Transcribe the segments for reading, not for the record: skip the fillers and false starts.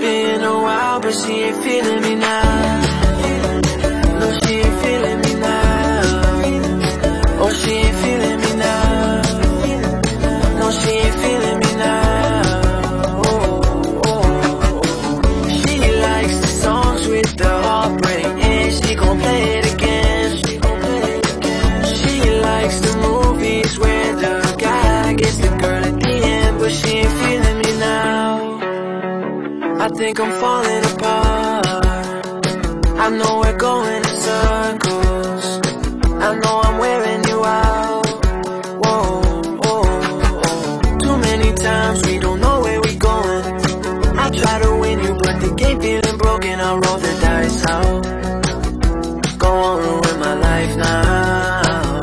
been a while, but she ain't feeling me now. No, she ain't feeling me now. Oh, she ain't feeling me now. No, she ain't feeling me now. Oh, oh. She likes the songs with the heartbreak, and she gon' play it again. She likes the movies where the guy gets the girl at the end, but she ain't feeling me now. I think I'm falling apart. I know we're going in circles. I know I'm wearing you out. Whoa, whoa, whoa. Too many times we don't know where we going. I try to win you, but the game feeling broken. I roll the dice out. Go on, ruin my life now.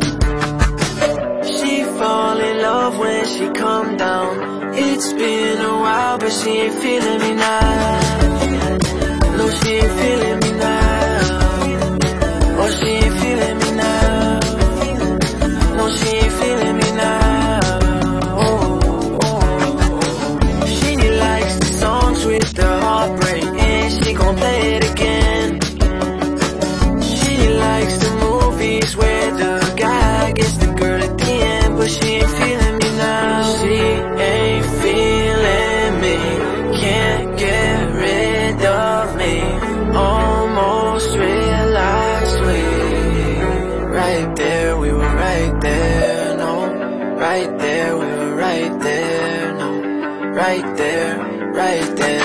She fall in love when she come down. It's been a while, but she ain't feeling me now. No, she ain't feeling me now. Oh, she ain't feeling me now. No, she ain't feeling me now. Oh, oh. She likes the songs with the heartbreak, and she gon' play it again. She likes the movies where the guy gets the girl at the end, but she ain't feeling me now. She ain't feeling me, can't get rid of me. Almost realized we right there, we were right there, no. Right there, we were right there, no. Right there, right there.